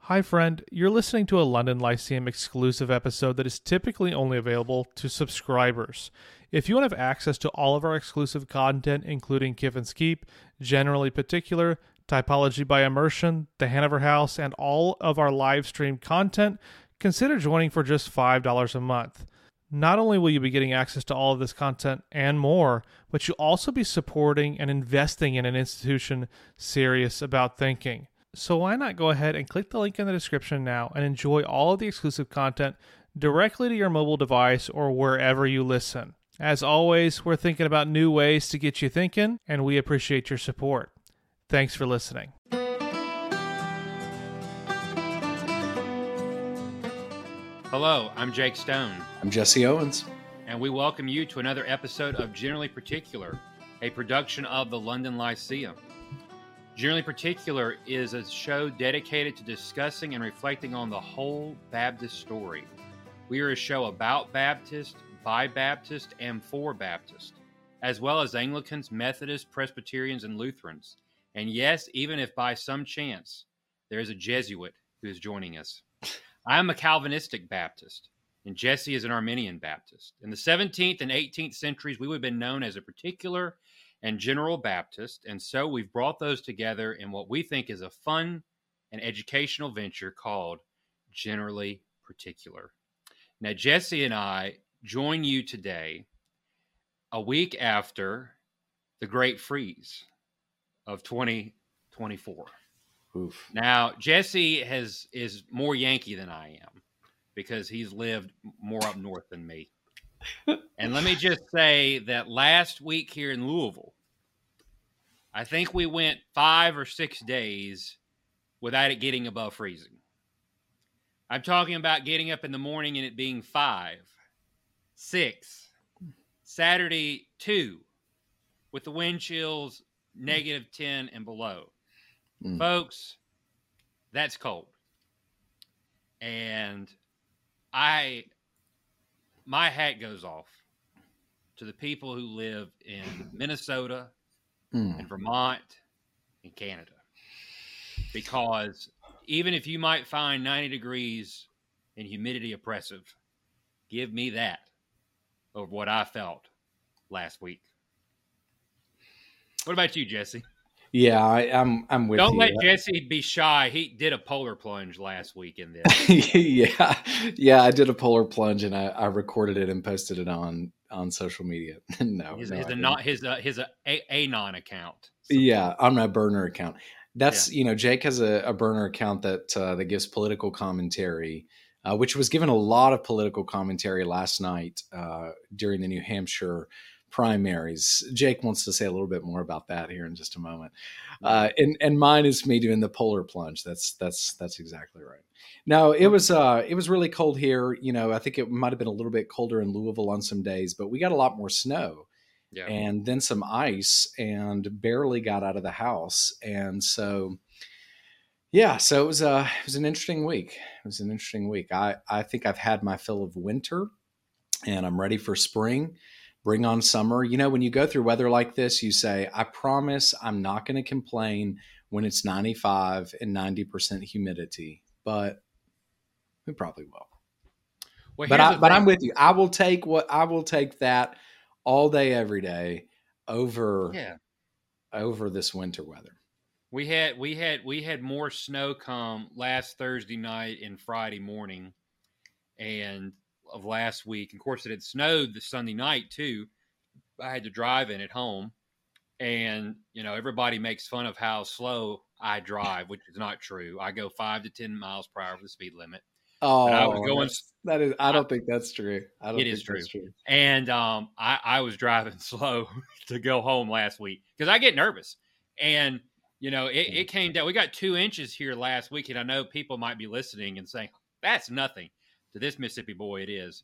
Hi friend, you're listening to a London Lyceum exclusive episode that is typically only available to subscribers. If you want to have access to all of our exclusive content, including Kif and Skeep, Generally Particular, Typology by Immersion, The Hanover House, and all of our live stream content, consider joining for just $5 a month. Not only will you be getting access to all of this content and more, but you'll also be supporting and investing in an institution serious about thinking. So why not go ahead and click the link in the description now and enjoy all of the exclusive content directly to your mobile device or wherever you listen. As always, we're thinking about new ways to get you thinking, and we appreciate your support. Thanks for listening. Hello, I'm Jake Stone. I'm Jesse Owens. And we welcome you to another episode of Generally Particular, a production of the London Lyceum. Generally Particular is a show dedicated to discussing and reflecting on the whole Baptist story. We are a show about Baptist, by Baptist, and for Baptist, as well as Anglicans, Methodists, Presbyterians, and Lutherans. And yes, even if by some chance there is a Jesuit who is joining us. I am a Calvinistic Baptist, and Jesse is an Arminian Baptist. In the 17th and 18th centuries, we would have been known as a particular and general Baptist, and so we've brought those together in what we think is a fun and educational venture called Generally Particular. Now, Jesse and I join you today a week after the Great Freeze of 2024. Oof. Now, Jesse is more Yankee than I am because he's lived more up north than me. And let me just say that last week here in Louisville, I think we went 5 or 6 days without it getting above freezing. I'm talking about getting up in the morning and it being 5, 6, Saturday 2, with the wind chills -10 and below. Folks, that's cold. And my hat goes off to the people who live in Minnesota and Vermont and Canada. Because even if you might find 90 degrees and humidity oppressive, give me that over what I felt last week. What about you, Jesse? Yeah, I'm with you. Don't let Jesse be shy. He did a polar plunge last week in this. yeah, I did a polar plunge and I recorded it and posted it on social media. His Anon account. Yeah, on my burner account. That's Jake has a burner account that gives political commentary, which was given a lot of political commentary last night during the New Hampshire primaries. Jake wants to say a little bit more about that here in just a moment. And mine is me doing the polar plunge. That's exactly right. No, it was really cold here. I think it might have been a little bit colder in Louisville on some days, but we got a lot more snow and then some ice and barely got out of the house. And so, so it was an interesting week. It was an interesting week. I think I've had my fill of winter and I'm ready for spring. Bring on summer. When you go through weather like this, you say, I promise I'm not going to complain when it's 95 and 90% humidity, but we probably will. Well, but I'm with you. I will take that all day, every day over this winter weather. We had more snow come last Thursday night and Friday morning and of last week. Of course, it had snowed the Sunday night too. I had to drive in at home, and everybody makes fun of how slow I drive, which is not true. I go 5 to 10 miles per hour for the speed limit. Oh, I was going. I don't think that's true. It is true. And I was driving slow to go home last week because I get nervous, and it came down. We got 2 inches here last week, and I know people might be listening and saying that's nothing. To this Mississippi boy, it is,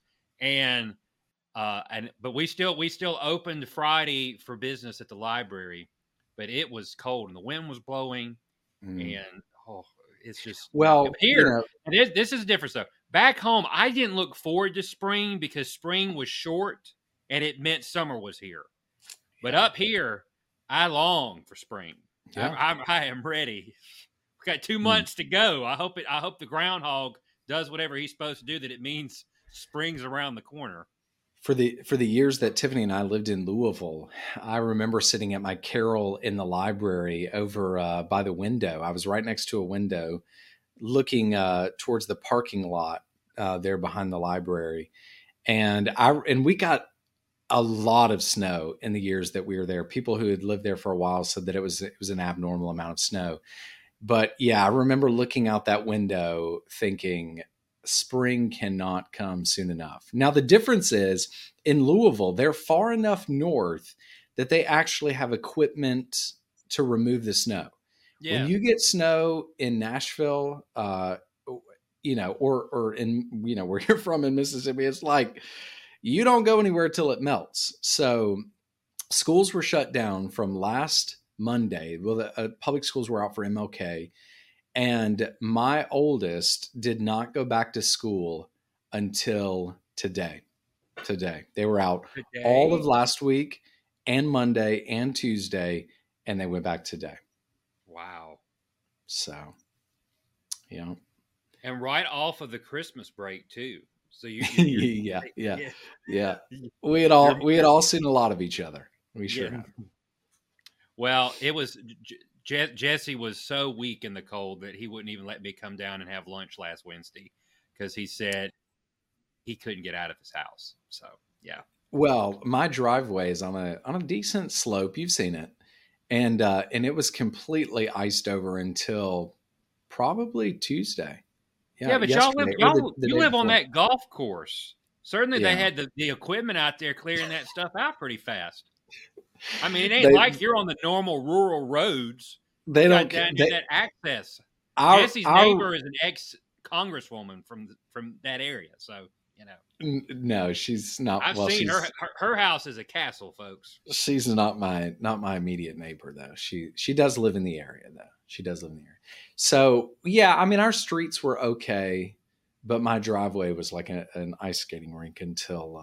but we still opened Friday for business at the library, but it was cold and the wind was blowing, and it's just here. This is different stuff. Back home, I didn't look forward to spring because spring was short and it meant summer was here. But up here, I long for spring. Yeah. I am ready got 2 months to go. I hope the groundhog does whatever he's supposed to do, that it means spring's around the corner. For the years that Tiffany and I lived in Louisville, I remember sitting at my carrel in the library over by the window. I was right next to a window looking towards the parking lot there behind the library. And we got a lot of snow in the years that we were there. People who had lived there for a while said that it was an abnormal amount of snow. But yeah, I remember looking out that window thinking, spring cannot come soon enough. Now, the difference is in Louisville, they're far enough north that they actually have equipment to remove the snow. Yeah. When you get snow in Nashville, or in, where you're from in Mississippi, it's like you don't go anywhere till it melts. So schools were shut down from last Monday. Well, the public schools were out for MLK. And my oldest did not go back to school until today. They were out all of last week and Monday and Tuesday, and they went back today. Wow. So, yeah. And right off of the Christmas break too. So you yeah. We had all seen a lot of each other. We sure have. Well, it was Jesse was so weak in the cold that he wouldn't even let me come down and have lunch last Wednesday because he said he couldn't get out of his house. So, yeah. Well, my driveway is on a decent slope. You've seen it. And it was completely iced over until probably Tuesday. Yeah, but you live on that golf course. Certainly they had the equipment out there clearing that stuff out pretty fast. I mean, it ain't like you're on the normal rural roads. They don't get that access. Jesse's neighbor is an ex-congresswoman from that area, so No, she's not. I've seen her house is a castle, folks. She's not my immediate neighbor though. She does live in the area though. She does live in the area. So yeah, I mean, our streets were okay, but my driveway was like an ice skating rink until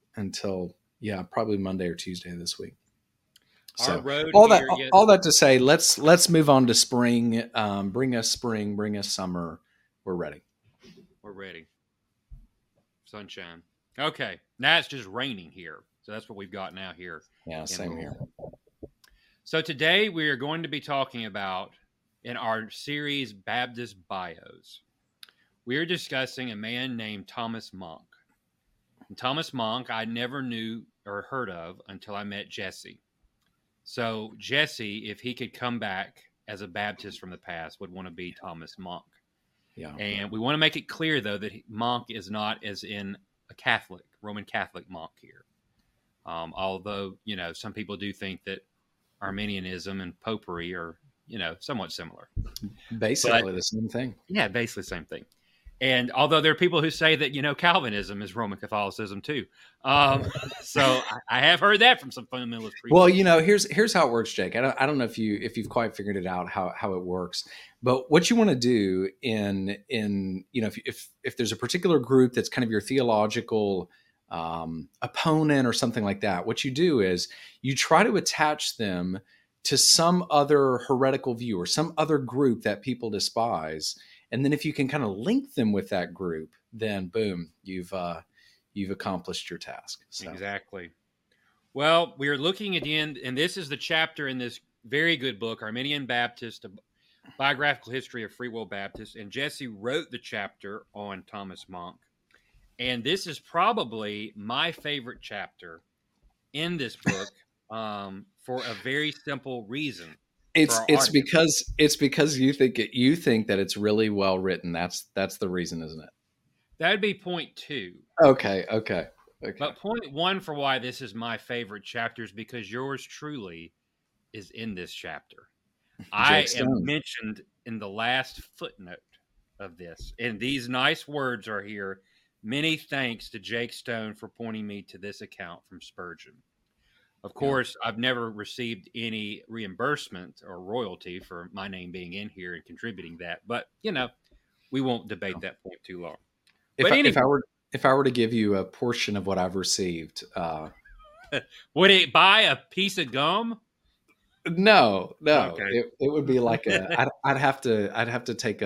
probably Monday or Tuesday this week. So all that to say, let's move on to spring. Bring us spring, bring us summer. We're ready. We're ready. Sunshine. Okay, now it's just raining here, so that's what we've got now here. Yeah, same here. So today we are going to be talking about, in our series Baptist Bios, we are discussing a man named Thomas Monk. And Thomas Monk I never knew or heard of until I met Jesse. So Jesse, if he could come back as a Baptist from the past, would want to be Thomas Monk. Yeah. And we want to make it clear, though, that Monk is not as in a Catholic, Roman Catholic monk here. Although, some people do think that Arminianism and popery are, somewhat similar. Basically the same thing. Yeah, basically the same thing. And although there are people who say that, Calvinism is Roman Catholicism too. So I have heard that from some fundamentalist people. Well, here's how it works, Jake. I don't know if you've quite figured it out how it works, but what you want to do in if there's a particular group that's kind of your theological opponent or something like that, what you do is you try to attach them to some other heretical view or some other group that people despise. And then if you can kind of link them with that group, then boom, you've accomplished your task. So. Exactly. Well, we are looking at the end, and this is the chapter in this very good book, Arminian Baptist, A Biographical History of Free Will Baptists. And Jesse wrote the chapter on Thomas Monk. And this is probably my favorite chapter in this book for a very simple reason. It's because you think that it's really well written. That's the reason, isn't it? That'd be point 2. Okay. But point 1 for why this is my favorite chapter is because yours truly is in this chapter. I am mentioned in the last footnote of this, and these nice words are here. Many thanks to Jake Stone for pointing me to this account from Spurgeon. Of course, I've never received any reimbursement or royalty for my name being in here and contributing that. But, we won't debate that point too long. If I were to give you a portion of what I've received, would it buy a piece of gum? No. Okay. It would be like I'd have to take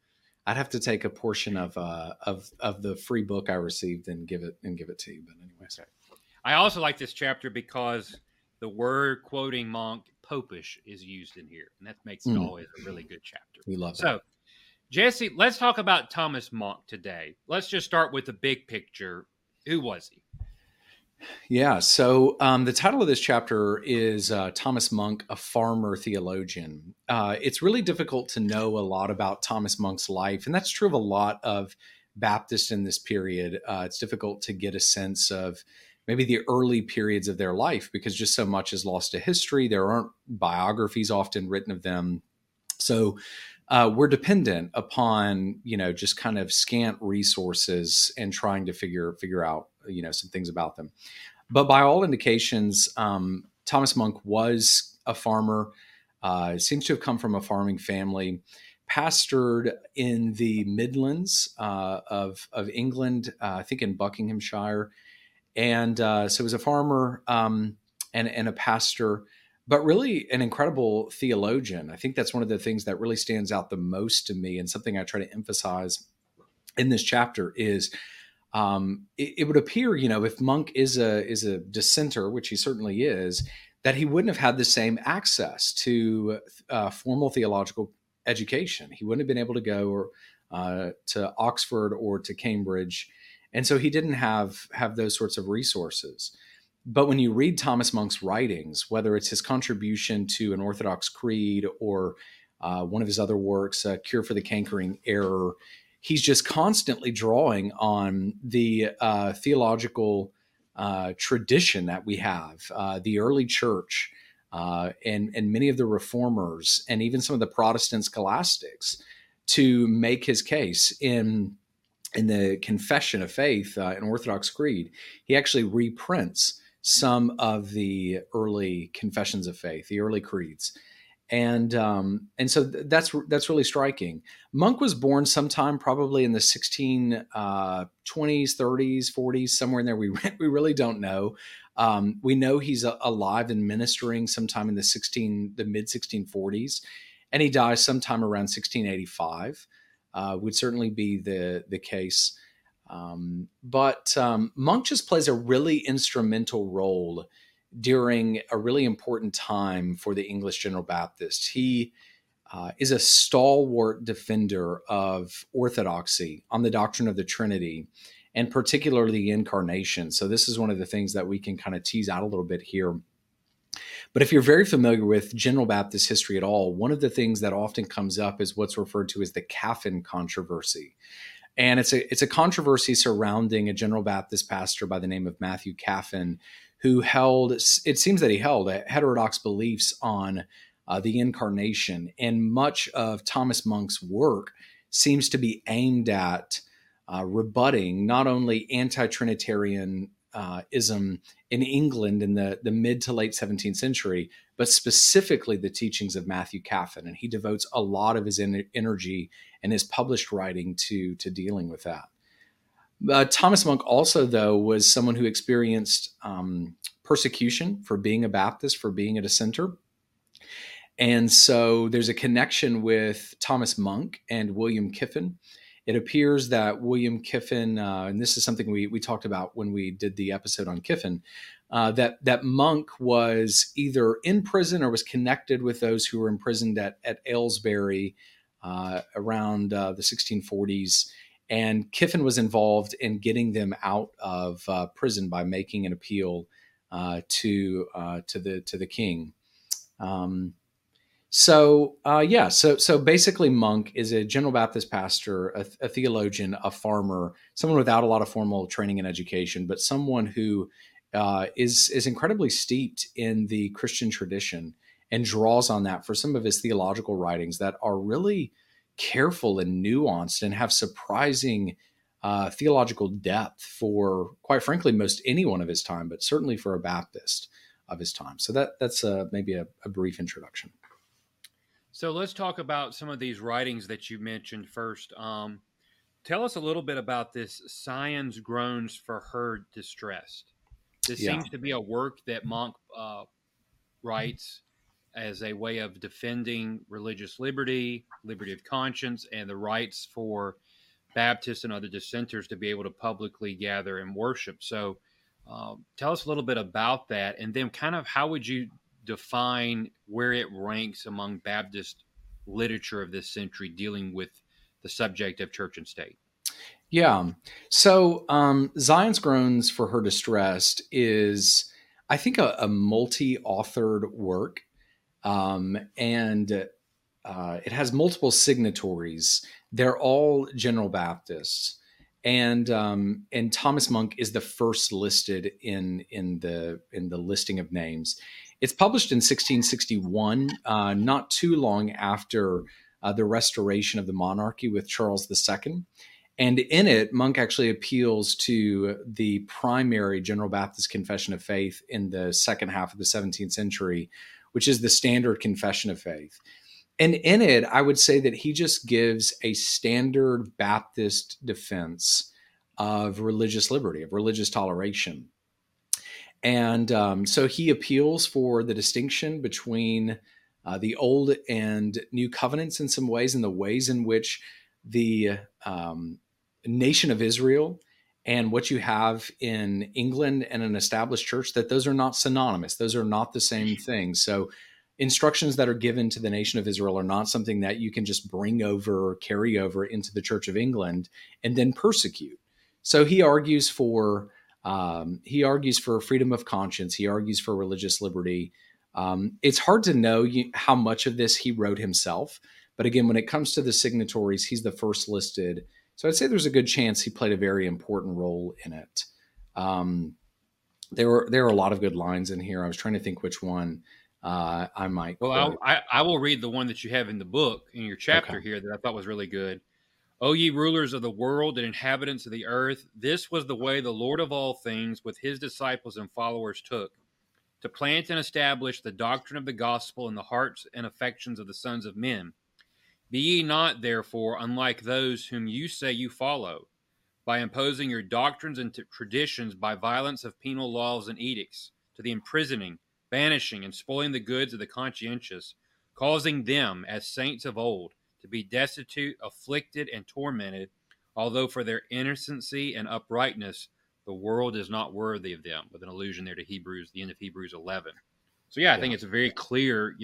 a portion of the free book I received and give it to you. But anyways, I also like this chapter because the word quoting Monk, popish, is used in here, and that makes it always a really good chapter. We love that. So, Jesse, let's talk about Thomas Monk today. Let's just start with the big picture. Who was he? Yeah, so the title of this chapter is Thomas Monk, a Farmer Theologian. It's really difficult to know a lot about Thomas Monk's life, and that's true of a lot of Baptists in this period. It's difficult to get a sense of maybe the early periods of their life because just so much is lost to history. There aren't biographies often written of them. So we're dependent upon, just kind of scant resources and trying to figure out, some things about them. But by all indications, Thomas Monk was a farmer, seems to have come from a farming family, pastored in the Midlands of England, I think in Buckinghamshire. And so he was a farmer and a pastor, but really an incredible theologian. I think that's one of the things that really stands out the most to me, and something I try to emphasize in this chapter is it would appear, if Monk is a dissenter, which he certainly is, that he wouldn't have had the same access to formal theological education. He wouldn't have been able to go to Oxford or to Cambridge, and so he didn't have those sorts of resources. But when you read Thomas Monk's writings, whether it's his contribution to an Orthodox creed or one of his other works, Cure for the Cankering Error, he's just constantly drawing on the theological tradition that we have, the early church, and many of the reformers, and even some of the Protestant scholastics, to make his case in the Confession of Faith, an Orthodox creed. He actually reprints some of the early confessions of faith, the early creeds. And so that's really striking. Monk was born sometime probably in the 1620s, 30s, 40s, somewhere in there. We really don't know. We know he's alive and ministering sometime in the mid 1640s, and he dies sometime around 1685. Would certainly be the case. But Monk just plays a really instrumental role during a really important time for the English General Baptist. He is a stalwart defender of orthodoxy on the doctrine of the Trinity, and particularly the Incarnation. So this is one of the things that we can kind of tease out a little bit here. But if you're very familiar with General Baptist history at all, one of the things that often comes up is what's referred to as the Caffin controversy. And it's a controversy surrounding a General Baptist pastor by the name of Matthew Caffin, who held heterodox beliefs on the Incarnation. And much of Thomas Monk's work seems to be aimed at rebutting not only anti-Trinitarian ism in England in the mid to late 17th century, but specifically the teachings of Matthew Caffin. And he devotes a lot of his energy and his published writing to dealing with that. Thomas Monk also, though, was someone who experienced persecution for being a Baptist, for being a dissenter. And so there's a connection with Thomas Monk and William Kiffin. It appears that William Kiffin, and this is something we talked about when we did the episode on Kiffin, that Monk was either in prison or was connected with those who were imprisoned at Aylesbury around the 1640s. And Kiffin was involved in getting them out of prison by making an appeal to the king. So basically Monk is a General Baptist pastor, a theologian, a farmer, someone without a lot of formal training and education, but someone who is incredibly steeped in the Christian tradition and draws on that for some of his theological writings that are really careful and nuanced and have surprising theological depth for, quite frankly, most anyone of his time, but certainly for a Baptist of his time. So that's maybe a brief introduction. So let's talk about some of these writings that you mentioned first. Tell us a little bit about this Sion's Groans for Her Distressed. This seems to be a work that Monk writes as a way of defending religious liberty, liberty of conscience, and the rights for Baptists and other dissenters to be able to publicly gather and worship. So tell us a little bit about that, and then kind of how would you define where it ranks among Baptist literature of this century dealing with the subject of church and state? Yeah. So Zion's Groans for Her Distressed is, I think, a multi-authored work. And it has multiple signatories. They're all General Baptists. And Thomas Monk is the first listed in the listing of names. It's published in 1661, not too long after the restoration of the monarchy with Charles II. And in it, Monk actually appeals to the primary General Baptist Confession of Faith in the second half of the 17th century, which is the Standard Confession of Faith. And in it, I would say that he just gives a standard Baptist defense of religious liberty, of religious toleration. And so he appeals for the distinction between the Old and New Covenants in some ways, and the ways in which the nation of Israel and what you have in England and an established church, that those are not synonymous. Those are not the same thing. So instructions that are given to the nation of Israel are not something that you can just bring over or carry over into the Church of England and then persecute. So he argues for freedom of conscience. He argues for religious liberty. It's hard to know how much of this he wrote himself. But again, when it comes to the signatories, he's the first listed. So I'd say there's a good chance he played a very important role in it. There are a lot of good lines in here. I was trying to think which one I might. Well, I will read the one that you have in the book, in your chapter here, that I thought was really good. O ye rulers of the world and inhabitants of the earth, this was the way the Lord of all things with his disciples and followers took, to plant and establish the doctrine of the gospel in the hearts and affections of the sons of men. Be ye not, therefore, unlike those whom you say you follow, by imposing your doctrines and traditions by violence of penal laws and edicts, to the imprisoning, banishing, and spoiling the goods of the conscientious, causing them, as saints of old, to be destitute, afflicted, and tormented, although for their innocency and uprightness the world is not worthy of them, with an allusion there to Hebrews, the end of Hebrews 11. So I think it's very clear,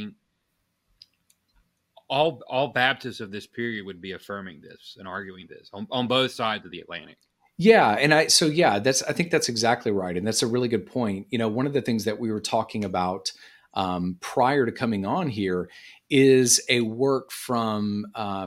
all Baptists of this period would be affirming this and arguing this on both sides of the Atlantic. Yeah. And I think that's exactly right. And that's a really good point. One of the things that we were talking about prior to coming on here is a work from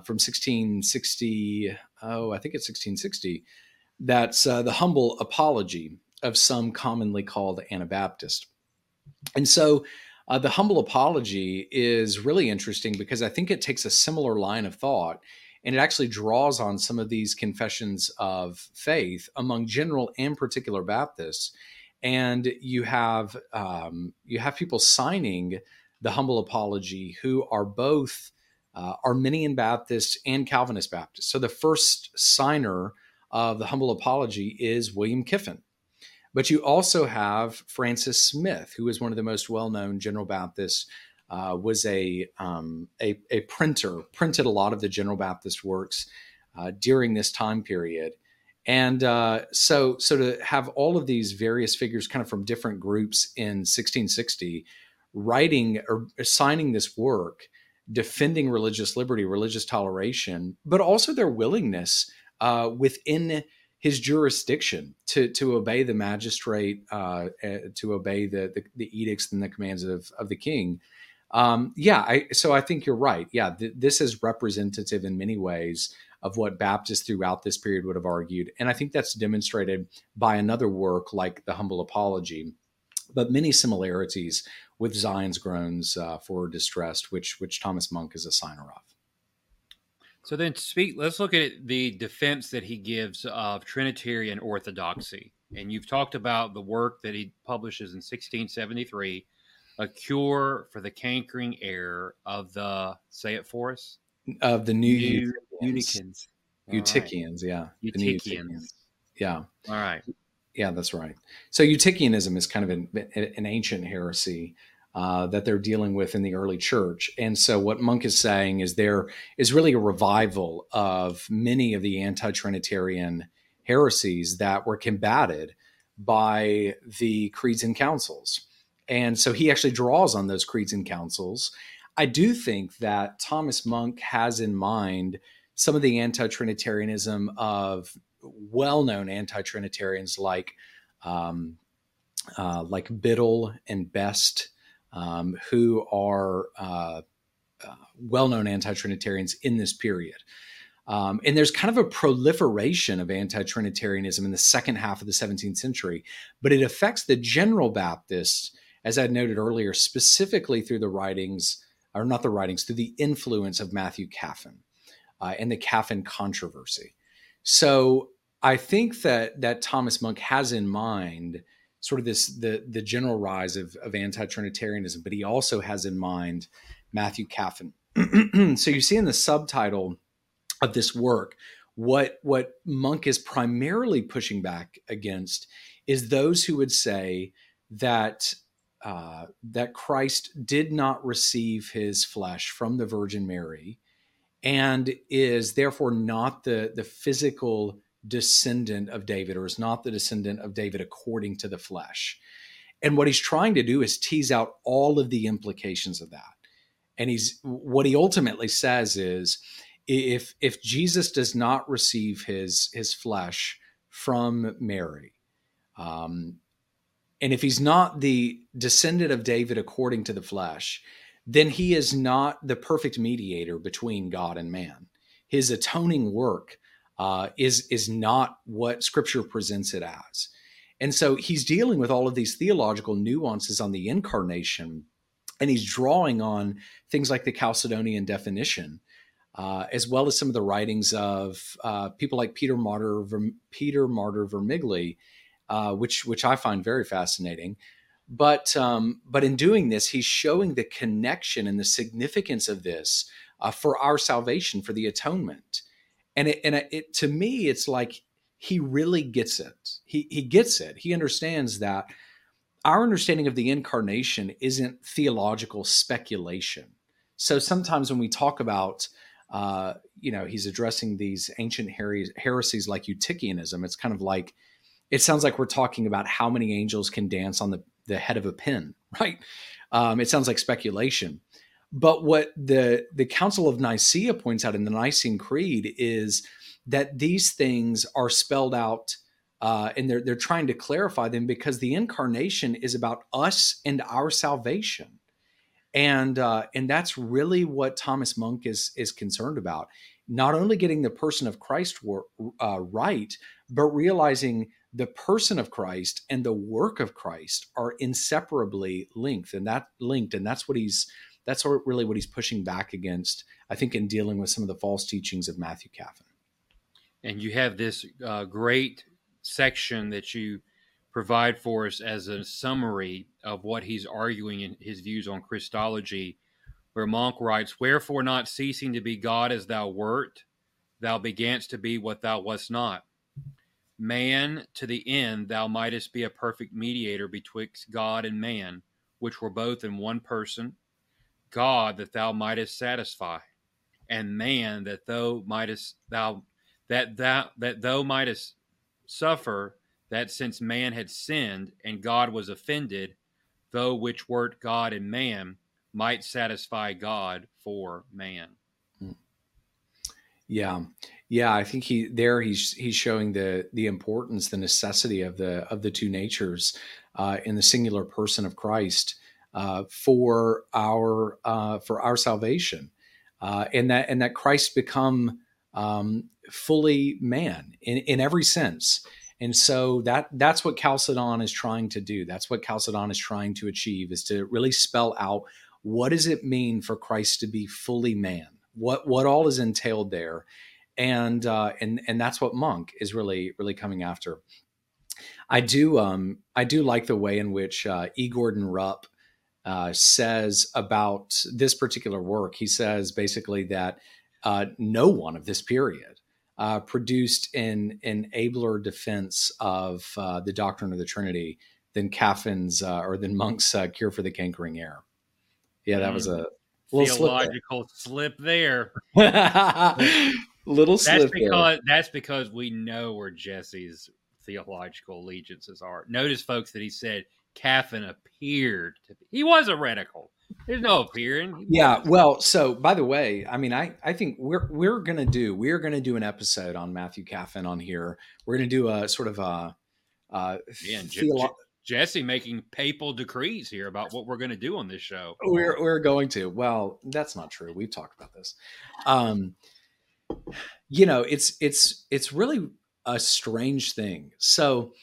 1660. I think it's 1660. That's the Humble Apology of some commonly called Anabaptist. And so the Humble Apology is really interesting because I think it takes a similar line of thought, and it actually draws on some of these confessions of faith among general and particular Baptists. And you have people signing the Humble Apology who are both Arminian Baptists and Calvinist Baptists. So the first signer of the Humble Apology is William Kiffin. But you also have Francis Smith, who is one of the most well-known General Baptists, was a printer, printed a lot of the General Baptist works during this time period. And so to have all of these various figures kind of from different groups in 1660 writing or signing this work, defending religious liberty, religious toleration, but also their willingness within his jurisdiction to obey the magistrate, to obey the edicts and the commands of the king. So I think you're right. Yeah, this is representative in many ways of what Baptists throughout this period would have argued. And I think that's demonstrated by another work like the Humble Apology, but many similarities with Zion's Groans for Distressed, which Thomas Monk is a signer of. So then let's look at the defense that he gives of Trinitarian orthodoxy. And you've talked about the work that he publishes in 1673, A Cure for the Cankering Error of the, say it for us? Of the New Eutychians. Eutychians, yeah. Eutychians. Yeah. All right. Yeah, that's right. So Eutychianism is kind of an ancient heresy that they're dealing with in the early church. And so what Munk is saying is there is really a revival of many of the anti-Trinitarian heresies that were combated by the creeds and councils. And so he actually draws on those creeds and councils. I do think that Thomas Munk has in mind some of the anti-Trinitarianism of well-known anti-Trinitarians like Biddle and Best, who are well-known anti-Trinitarians in this period. And there's kind of a proliferation of anti-Trinitarianism in the second half of the 17th century, but it affects the general Baptists, as I noted earlier, specifically through the writings, or not the writings, through the influence of Matthew Caffin and the Caffin controversy. So I think that Thomas Munk has in mind sort of the general rise of anti-Trinitarianism, but he also has in mind Matthew Caffin. So you see in the subtitle of this work, what Munk is primarily pushing back against is those who would say that that Christ did not receive his flesh from the Virgin Mary and is therefore not the physical descendant of David, or is not the descendant of David according to the flesh. And what he's trying to do is tease out all of the implications of that. And what he ultimately says is, if Jesus does not receive his flesh from Mary, and if he's not the descendant of David according to the flesh, then he is not the perfect mediator between God and man. His atoning work is not what Scripture presents it as. And so he's dealing with all of these theological nuances on the incarnation, and he's drawing on things like the Chalcedonian definition, as well as some of the writings of people like Peter Martyr Vermigli, which I find very fascinating. But in doing this, he's showing the connection and the significance of this for our salvation, for the atonement. And it to me, it's like he really gets it. He gets it. He understands that our understanding of the incarnation isn't theological speculation. So sometimes when we talk about, he's addressing these ancient heresies like Eutychianism, it's kind of like, it sounds like we're talking about how many angels can dance on the head of a pin, right? It sounds like speculation. But what the Council of Nicaea points out in the Nicene Creed is that these things are spelled out, and they're trying to clarify them, because the incarnation is about us and our salvation. And that's really what Thomas Munk is concerned about. Not only getting the person of Christ right, but realizing the person of Christ and the work of Christ are inseparably linked, and that's really what he's pushing back against, I think, in dealing with some of the false teachings of Matthew Caffin. And you have this great section that you provide for us as a summary of what he's arguing in his views on Christology, where Munk writes, "Wherefore, not ceasing to be God as thou wert, thou beganst to be what thou wast not. Man, to the end thou mightest be a perfect mediator betwixt God and man, which were both in one person, God that thou mightest satisfy, and man that thou mightest suffer, that since man had sinned and God was offended, thou which wert God and man might satisfy God for man." Yeah. I think he's showing the importance, the necessity of the two natures in the singular person of Christ for our salvation, and that Christ become fully man in every sense. And so that's what Chalcedon is trying to do. That's what Chalcedon is trying to achieve, is to really spell out, what does it mean for Christ to be fully man? What all is entailed there? And that's what Munk is really coming after. I do like the way in which E. Gordon Rupp says about this particular work. He says basically that no one of this period produced an abler defense of the doctrine of the Trinity than Caffin's or than Monk's Cure for the Cankering Air. Yeah, that was a little theological slip there. Little slip there. That's because we know where Jesse's theological allegiances are. Notice, folks, that he said Caffin appeared to be. He was heretical. There's no appearing. Yeah. Well, so by the way, I mean, I think we're gonna do an episode on Matthew Caffin on here. We're gonna do a sort of a Jesse making papal decrees here about what we're going to do on this show. We're going to. Well, that's not true. We've talked about this. It's really a strange thing. So,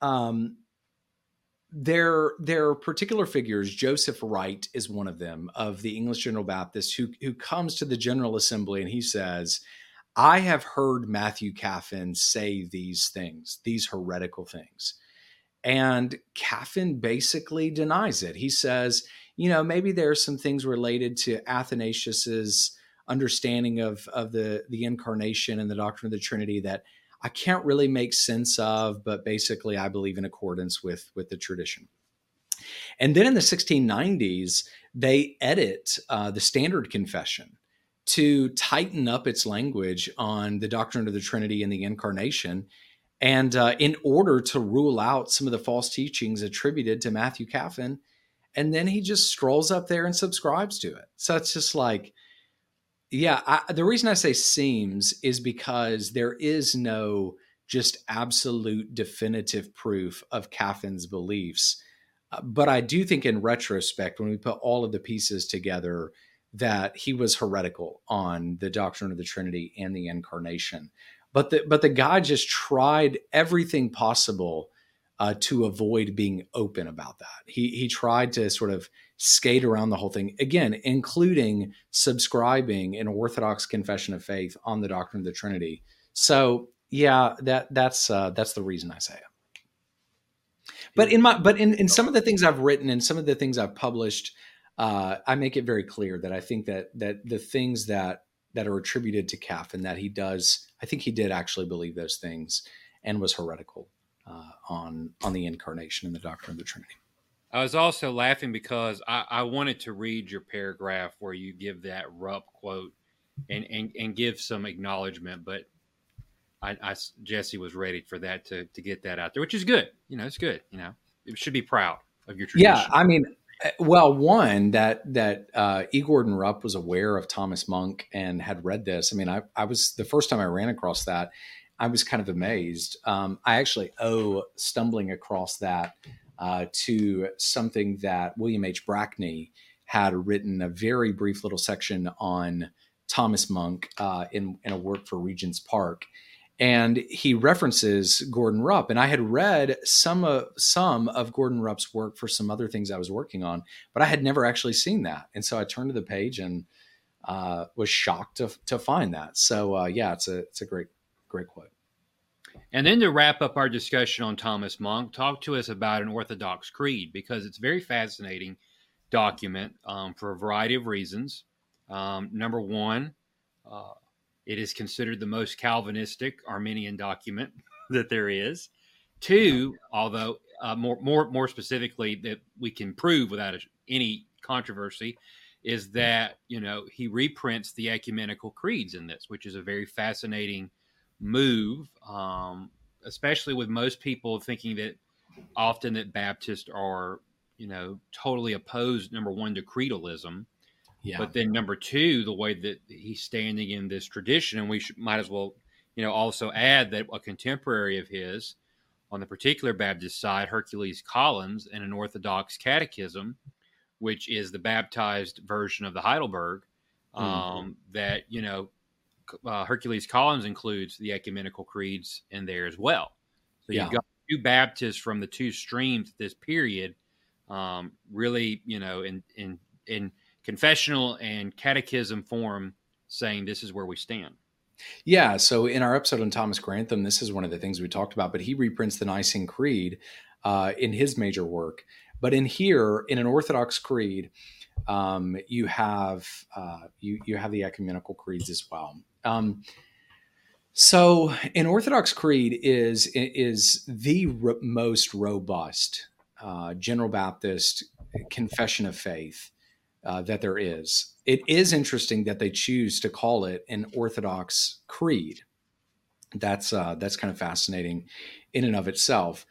there are particular figures. Joseph Wright is one of them, of the English General Baptist, who comes to the General Assembly and he says, I have heard Matthew Caffin say these things, these heretical things. And Caffin basically denies it. He says, maybe there are some things related to Athanasius's understanding of the incarnation and the doctrine of the Trinity that I can't really make sense of, but basically I believe in accordance with the tradition. And then in the 1690s, they edit the Standard Confession to tighten up its language on the doctrine of the Trinity and the incarnation, and in order to rule out some of the false teachings attributed to Matthew Caffin. And then he just strolls up there and subscribes to it. So it's just like, the reason I say seems is because there is no just absolute definitive proof of Caffin's beliefs. But I do think in retrospect, when we put all of the pieces together, that he was heretical on the doctrine of the Trinity and the incarnation. But the guy just tried everything possible to avoid being open about that. He tried to sort of skate around the whole thing, again, including subscribing an Orthodox confession of faith on the doctrine of the Trinity. So yeah, that's the reason I say it. But in some of the things I've written and some of the things I've published, I make it very clear that I think that the things that are attributed to Caffin, that he does, I think he did actually believe those things and was heretical on the incarnation and the doctrine of the Trinity. I was also laughing because I wanted to read your paragraph where you give that Rupp quote and give some acknowledgement, but Jesse was ready for that to get that out there, which is good. It's good. You should be proud of your tradition. Yeah, I mean, well, one, that E. Gordon Rupp was aware of Thomas Monk and had read this. I mean, I was, the first time I ran across that, I was kind of amazed. I actually owe stumbling across that to something that William H. Brackney had written, a very brief little section on Thomas Monk in a work for Regent's Park. And he references Gordon Rupp. And I had read some of Gordon Rupp's work for some other things I was working on, but I had never actually seen that. And so I turned to the page and was shocked to find that. So it's a great quote. And then to wrap up our discussion on Thomas Monk, talk to us about an Orthodox Creed, because it's a very fascinating document for a variety of reasons. Number one, it is considered the most Calvinistic Arminian document that there is. Two, although more specifically that we can prove without any controversy, is that he reprints the ecumenical creeds in this, which is a very fascinating move, especially with most people thinking that often that Baptists are totally opposed, number one, to creedalism. Yeah. But then number two, the way that he's standing in this tradition, and we might as well, also add that a contemporary of his on the particular Baptist side, Hercules Collins, in an Orthodox Catechism, which is the baptized version of the Heidelberg, that, Hercules Collins includes the ecumenical creeds in there as well. So you've got two Baptists from the two streams at this period, really, in confessional and catechism form, saying this is where we stand. Yeah. So in our episode on Thomas Grantham, this is one of the things we talked about, but he reprints the Nicene Creed in his major work. But in here, in an Orthodox Creed, you have the ecumenical creeds as well. So an Orthodox Creed is the most robust General Baptist confession of faith that there is. It is interesting that they choose to call it an Orthodox creed. That's kind of fascinating in and of itself.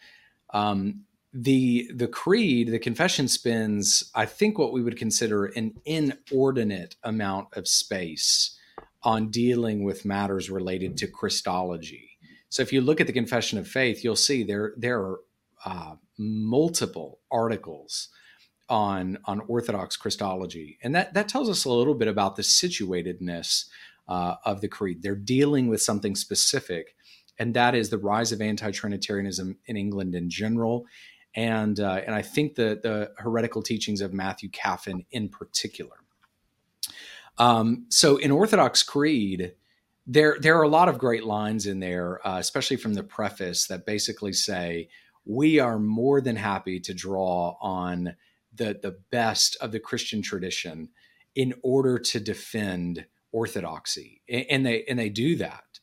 The creed, the confession, spends, I think, what we would consider an inordinate amount of space on dealing with matters related to Christology. So if you look at the Confession of Faith, you'll see there are multiple articles on Orthodox Christology. And that tells us a little bit about the situatedness of the creed. They're dealing with something specific, and that is the rise of anti-Trinitarianism in England in general. And I think the heretical teachings of Matthew Caffin in particular. So in Orthodox Creed, there are a lot of great lines in there, especially from the preface, that basically say, we are more than happy to draw on the best of the Christian tradition in order to defend orthodoxy. And they do that.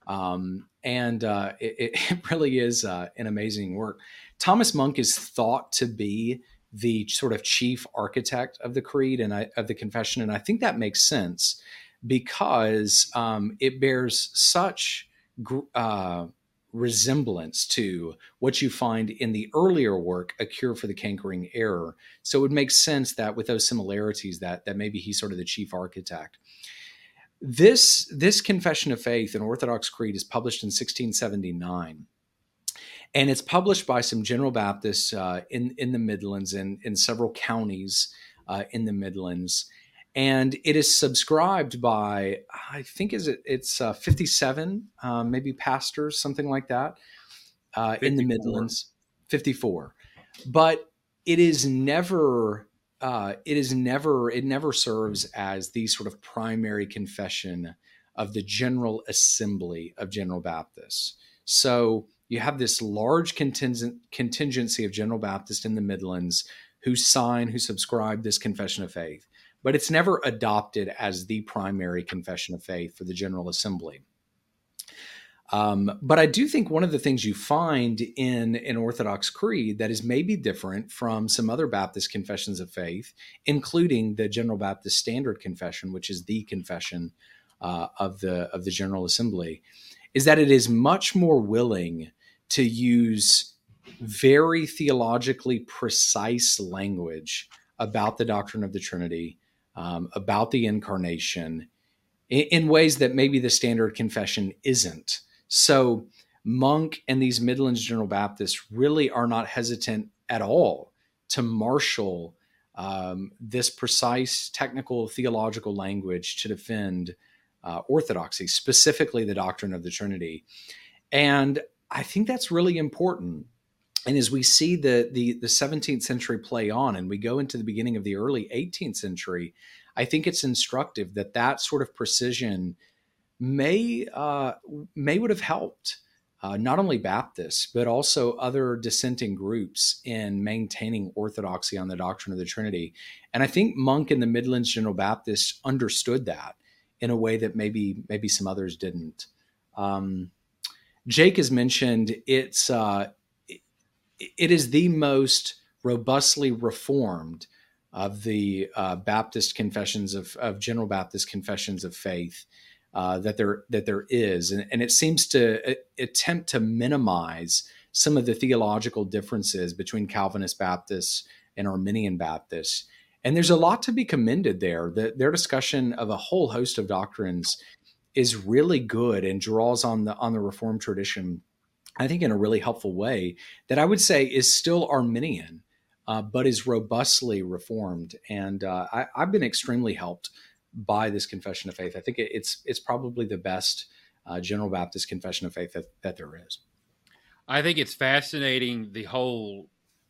It really is an amazing work. Thomas Monk is thought to be the sort of chief architect of the creed and of the confession. And I think that makes sense because it bears such resemblance to what you find in the earlier work, A Cure for the Cankering Error. So it would make sense that with those similarities that maybe he's sort of the chief architect. This confession of faith in Orthodox Creed is published in 1679. And it's published by some General Baptists in the Midlands and in several counties in the Midlands. And it is subscribed by, I think it's 57, maybe pastors, something like that, in the Midlands, 54. But it never serves as the sort of primary confession of the General Assembly of General Baptists. So you have this large contingency of General Baptists in the Midlands who subscribe this confession of faith, but it's never adopted as the primary confession of faith for the General Assembly. But I do think one of the things you find in an Orthodox Creed that is maybe different from some other Baptist confessions of faith, including the General Baptist Standard Confession, which is the confession of the General Assembly, is that it is much more willing to use very theologically precise language about the doctrine of the Trinity, about the incarnation, in ways that maybe the Standard Confession isn't. So Monk and these Midlands General Baptists really are not hesitant at all to marshal this precise technical theological language to defend orthodoxy, specifically the doctrine of the Trinity. And I think that's really important. And as we see the 17th century play on and we go into the beginning of the early 18th century, I think it's instructive that sort of precision may would have helped not only Baptists, but also other dissenting groups in maintaining orthodoxy on the doctrine of the Trinity. And I think Monk and the Midlands General Baptists understood that in a way that maybe some others didn't. Jake has mentioned it is the most robustly reformed of the Baptist confessions of General Baptist confessions of faith that there is, and it seems to attempt to minimize some of the theological differences between Calvinist Baptists and Arminian Baptists. And there's a lot to be commended there. Their discussion of a whole host of doctrines is really good and draws on the Reformed tradition, I think, in a really helpful way that I would say is still Arminian, but is robustly Reformed. And I've been extremely helped by this confession of faith. I think it's probably the best General Baptist confession of faith that there is. I think it's fascinating, the whole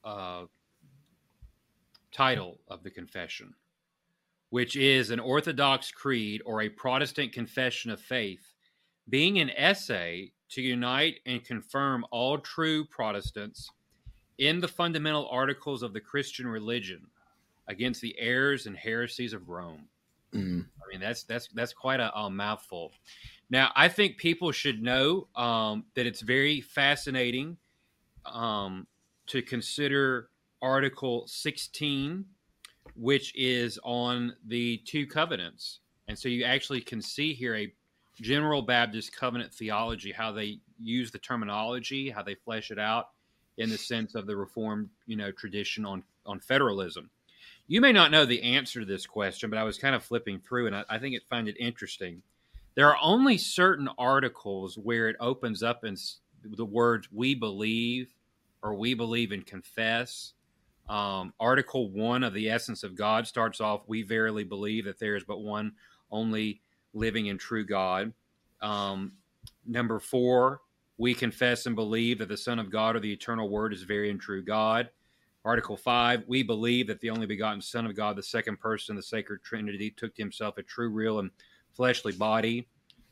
title of the confession, which is an Orthodox Creed or a Protestant confession of faith, being an essay to unite and confirm all true Protestants in the fundamental articles of the Christian religion against the errors and heresies of Rome. Mm. I mean, that's quite a mouthful. Now, I think people should know that it's very fascinating to consider Article 16, which is on the two covenants. And so you actually can see here a General Baptist covenant theology, how they use the terminology, how they flesh it out in the sense of the Reformed, tradition on federalism. You may not know the answer to this question, but I was kind of flipping through, and I think find it interesting. There are only certain articles where it opens up in the words "we believe" or "we believe and confess." Article 1 of the Essence of God starts off, "We verily believe that there is but one only living and true God." Number 4, "We confess and believe that the Son of God or the eternal Word is very and true God." Article 5, "We believe that the only begotten Son of God, the second person of the sacred Trinity, took to himself a true, real, and fleshly body."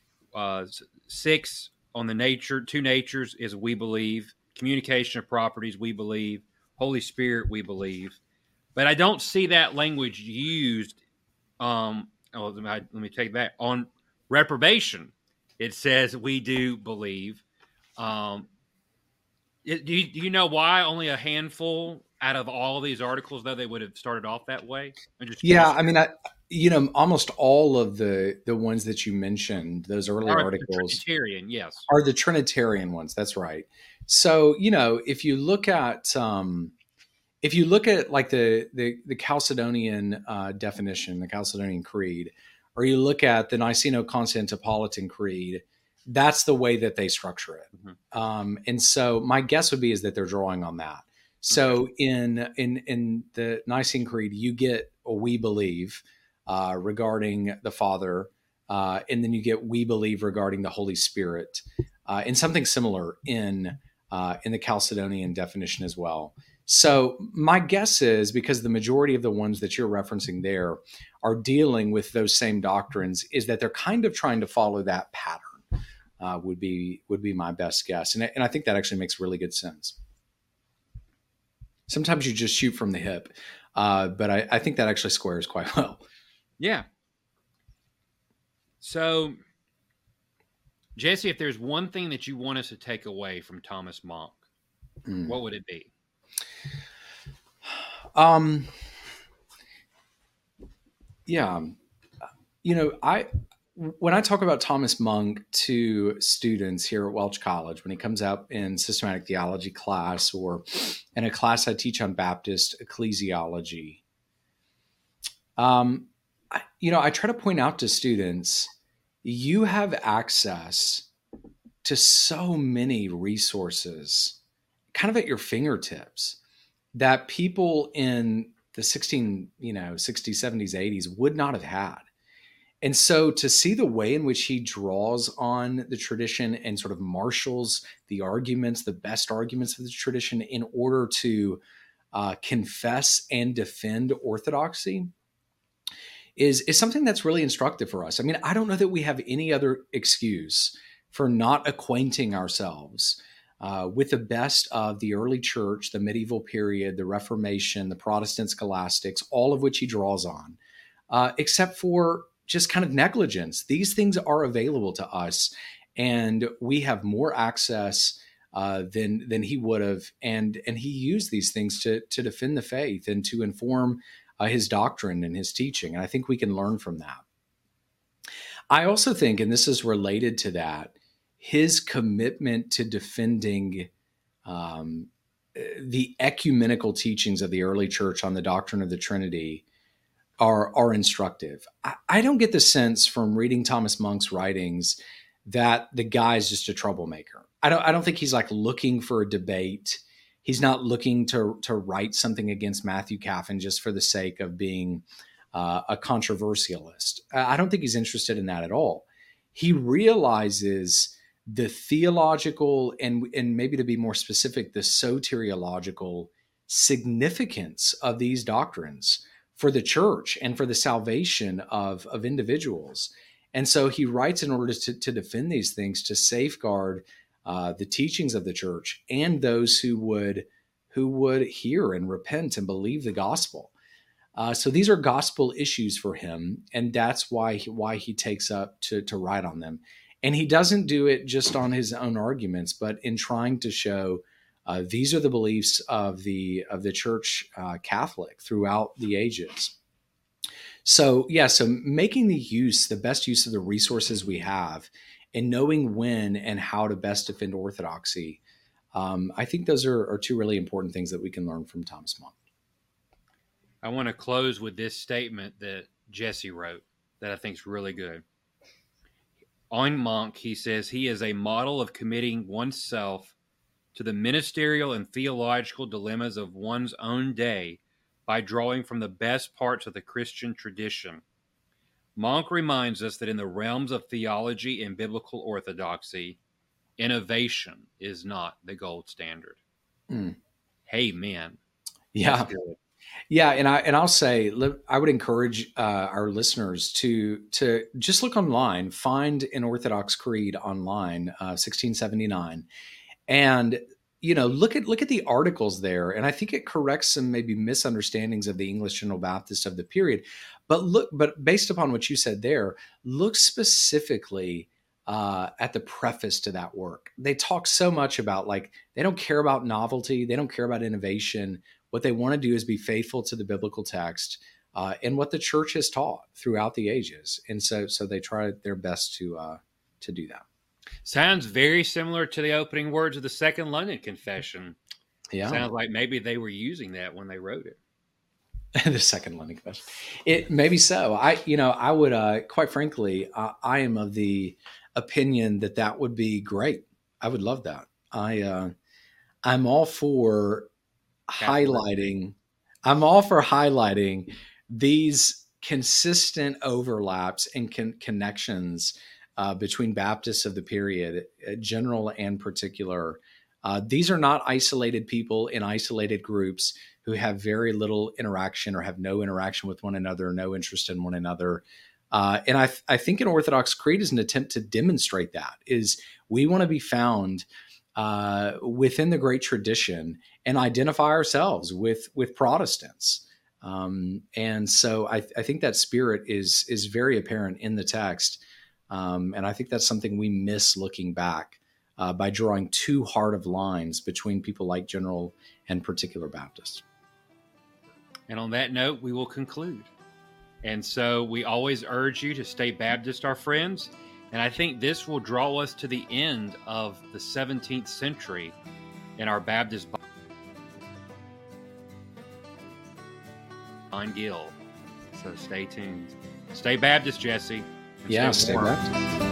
6, on the two natures is "we believe." Communication of properties, "we believe." Holy Spirit, "we believe." But I don't see that language used. Let me take that. On reprobation, it says "we do believe." Do you know why only a handful out of all these articles, though, they would have started off that way? Yeah, I mean, almost all of the ones that you mentioned, those early articles, Trinitarian, yes, are the Trinitarian ones. That's right. So, if you look at like the Chalcedonian definition, the Chalcedonian Creed, or you look at the Niceno-Constantinopolitan Creed, that's the way that they structure it. Mm-hmm. And so my guess would be is that they're drawing on that. So in the Nicene Creed, you get a "we believe" regarding the Father, and then you get "we believe" regarding the Holy Spirit, and something similar in the Chalcedonian definition as well. So my guess is, because the majority of the ones that you're referencing there are dealing with those same doctrines, is that they're kind of trying to follow that pattern. Would be my best guess, and I think that actually makes really good sense. Sometimes you just shoot from the hip, but I think that actually squares quite well. Yeah. So, Jesse, if there's one thing that you want us to take away from Thomas Monk, what would it be? Yeah, when I talk about Thomas Monk to students here at Welch College, when he comes up in systematic theology class or in a class I teach on Baptist ecclesiology, I try to point out to students, you have access to so many resources kind of at your fingertips that people in the 60s, 70s, 80s would not have had. And so to see the way in which he draws on the tradition and sort of marshals the arguments, the best arguments of the tradition, in order to confess and defend orthodoxy is something that's really instructive for us. I mean, I don't know that we have any other excuse for not acquainting ourselves with the best of the early church, the medieval period, the Reformation, the Protestant scholastics, all of which he draws on, except for just kind of negligence. These things are available to us, and we have more access than he would have. And he used these things to defend the faith and to inform his doctrine and his teaching. And I think we can learn from that. I also think, and this is related to that, his commitment to defending the ecumenical teachings of the early church on the doctrine of the Trinity are instructive. I don't get the sense from reading Thomas Monk's writings that the guy is just a troublemaker. I don't think he's like looking for a debate. He's not looking to write something against Matthew Caffin just for the sake of being a controversialist. I don't think he's interested in that at all. He realizes the theological and maybe, to be more specific, the soteriological significance of these doctrines for the church and for the salvation of individuals. And so he writes in order to defend these things, to safeguard the teachings of the church and those who would hear and repent and believe the gospel. So these are gospel issues for him, and that's why he takes up to write on them. And he doesn't do it just on his own arguments, but in trying to show These are the beliefs of the Church Catholic throughout the ages. So making the best use of the resources we have, and knowing when and how to best defend orthodoxy, I think those are two really important things that we can learn from Thomas Monk. I want to close with this statement that Jesse wrote that I think is really good. On Monk, he says, he is a model of committing oneself to the ministerial and theological dilemmas of one's own day by drawing from the best parts of the Christian tradition. Monk reminds us that in the realms of theology and biblical orthodoxy, innovation is not the gold standard. Amen. Yeah. Yeah, and I'll say, I would encourage our listeners to just look online, find an Orthodox Creed online, 1679, and look at the articles there. And I think it corrects some maybe misunderstandings of the English General Baptist of the period. But based upon what you said there, look specifically at the preface to that work. They talk so much about, like, they don't care about novelty, they don't care about innovation. What they want to do is be faithful to the biblical text and what the church has taught throughout the ages. And so they try their best to do that. Sounds very similar to the opening words of the Second London Confession. Yeah. Sounds like maybe they were using that when they wrote it. The Second London Confession. It maybe so. I would, quite frankly, I am of the opinion that would be great. I would love that. I'm all for highlighting these consistent overlaps and connections between Baptists of the period, general and particular. These are not isolated people in isolated groups who have very little interaction or have no interaction with one another, no interest in one another. And I think an Orthodox Creed is an attempt to demonstrate that, is we want to be found within the great tradition and identify ourselves with Protestants. And so I think that spirit is very apparent in the text. And I think that's something we miss looking back by drawing too hard of lines between people like General and particular Baptists. And on that note, we will conclude. And so we always urge you to stay Baptist, our friends. And I think this will draw us to the end of the 17th century in our Baptist on Gill. So stay tuned. Stay Baptist, Jesse. Yeah, stay Baptist.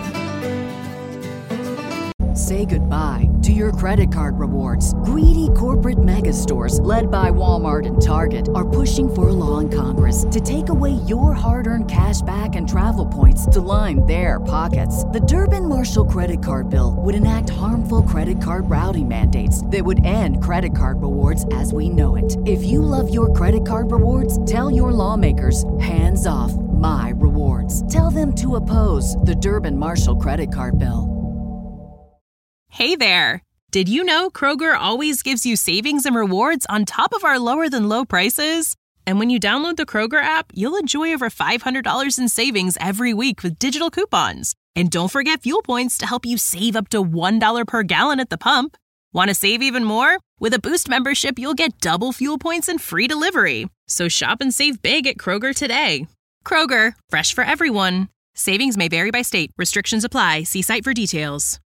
Say goodbye to your credit card rewards. Greedy corporate mega stores, led by Walmart and Target, are pushing for a law in Congress to take away your hard-earned cash back and travel points to line their pockets. The Durbin-Marshall credit card bill would enact harmful credit card routing mandates that would end credit card rewards as we know it. If you love your credit card rewards, tell your lawmakers, hands off my rewards. Tell them to oppose the Durbin-Marshall credit card bill. Hey there! Did you know Kroger always gives you savings and rewards on top of our lower-than-low prices? And when you download the Kroger app, you'll enjoy over $500 in savings every week with digital coupons. And don't forget fuel points to help you save up to $1 per gallon at the pump. Want to save even more? With a Boost membership, you'll get double fuel points and free delivery. So shop and save big at Kroger today. Kroger, fresh for everyone. Savings may vary by state. Restrictions apply. See site for details.